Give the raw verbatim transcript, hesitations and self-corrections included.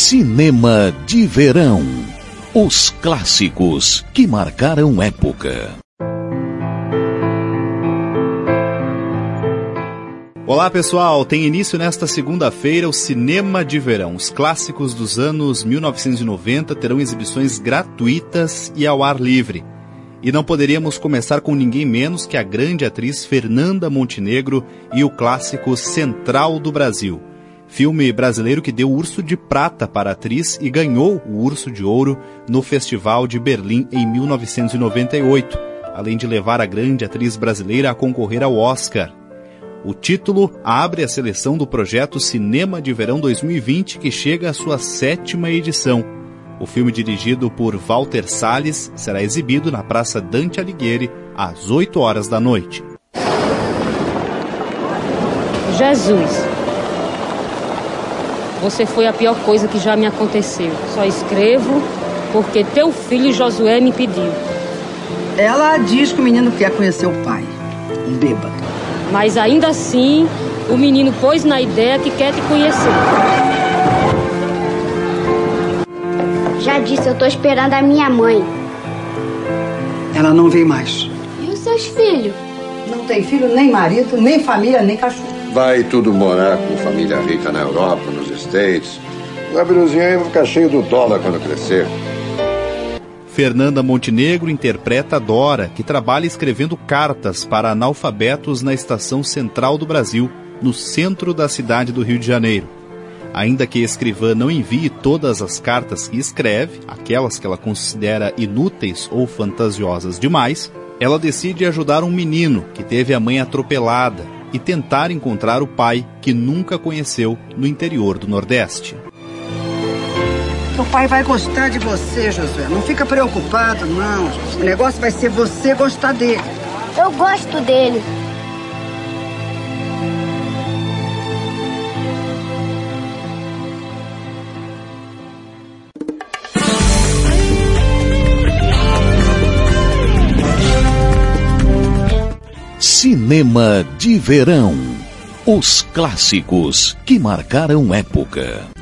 Cinema de Verão. Os clássicos que marcaram época. Olá pessoal, tem início nesta segunda-feira o Cinema de Verão. Os clássicos dos anos mil novecentos e noventa terão exibições gratuitas e ao ar livre. E não poderíamos começar com ninguém menos que a grande atriz Fernanda Montenegro e o clássico Central do Brasil. Filme brasileiro que deu o Urso de Prata para a atriz e ganhou o Urso de Ouro no Festival de Berlim em mil novecentos e noventa e oito, além de levar a grande atriz brasileira a concorrer ao Oscar. O título abre a seleção do projeto Cinema de Verão dois mil e vinte, que chega à sua sétima edição. O filme, dirigido por Walter Salles, será exibido na Praça Dante Alighieri às oito horas da noite. Jesus, você foi a pior coisa que já me aconteceu. Só escrevo porque teu filho Josué me pediu. Ela diz que o menino quer conhecer o pai, um bêbado. Mas ainda assim, o menino pôs na ideia que quer te conhecer. Já disse, eu tô esperando a minha mãe. Ela não vem mais. E os seus filhos? Não tem filho, nem marido, nem família, nem cachorro. Vai tudo morar com família rica na Europa, nos States. O Gabrielzinho aí vai ficar cheio do dólar quando crescer. Fernanda Montenegro interpreta Dora, que trabalha escrevendo cartas para analfabetos na Estação Central do Brasil, no centro da cidade do Rio de Janeiro. Ainda que a escrivã não envie todas as cartas que escreve, aquelas que ela considera inúteis ou fantasiosas demais, ela decide ajudar um menino que teve a mãe atropelada e tentar encontrar o pai que nunca conheceu no interior do Nordeste. O pai vai gostar de você, Josué. Não fica preocupado, não. O negócio vai ser você gostar dele. Eu gosto dele. Cinema de Verão. Os clássicos que marcaram época.